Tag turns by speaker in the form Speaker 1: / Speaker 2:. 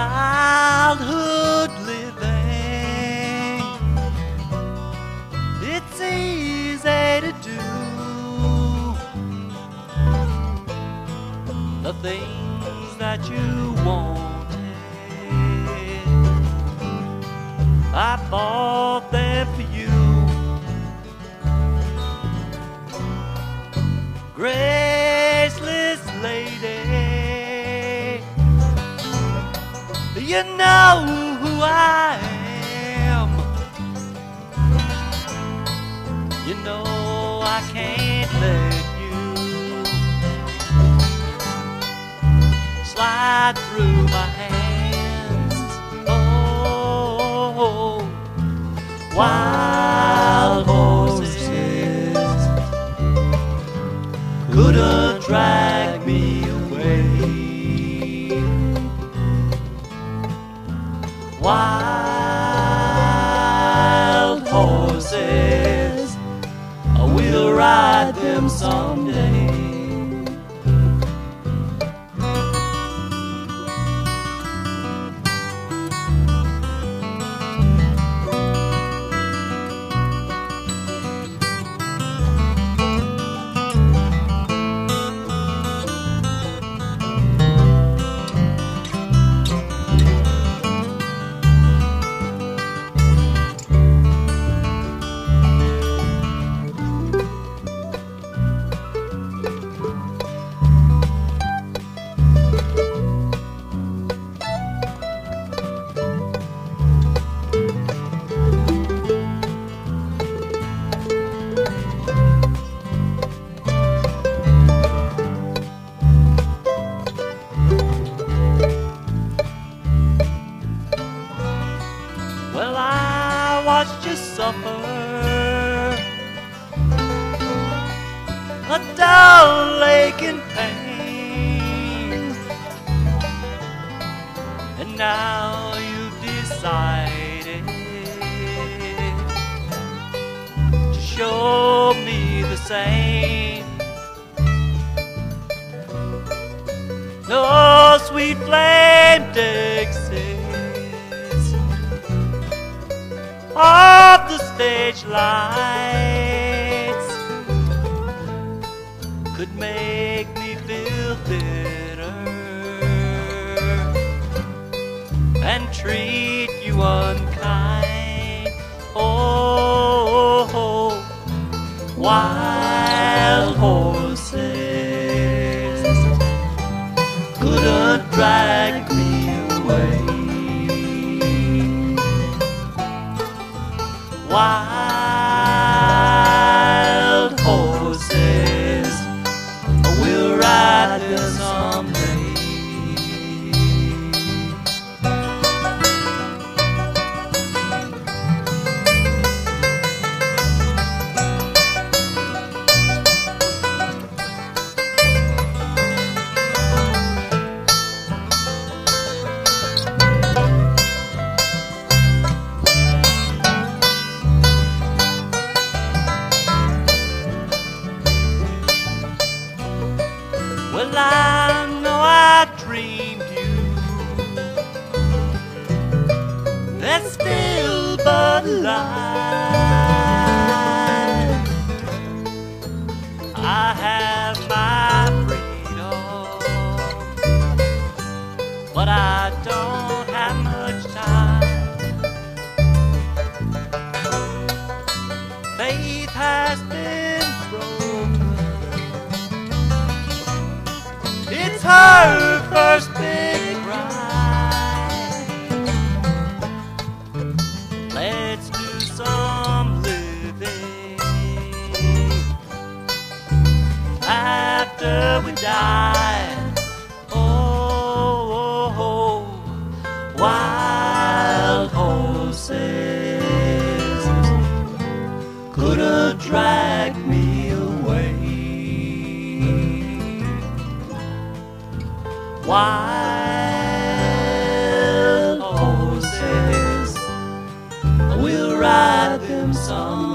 Speaker 1: childhood living. It's easy to do the things that you wanted. I bought them for you. Graceless lady, you know who I am. You know I can't let you slide through my hands. Oh, wild horses couldn't drag me away. Wild horses, I will ride them someday. Well, I watched you suffer a dull aching pain, and now you've decided to show me the same. No sweet flame Dixie of the stage lights could make me feel bitter and treat you unkind. Oh, wild horses couldn't drag me away. Wild horses, we'll ride them someday. Well, I know I dreamed you. That's still but a lie. I have my freedom, but I don't have much time. Faith has been broken. It's her first big ride. Let's do some living after we die. Oh, wild horses couldn't drag me away. Wild horses, we'll ride them some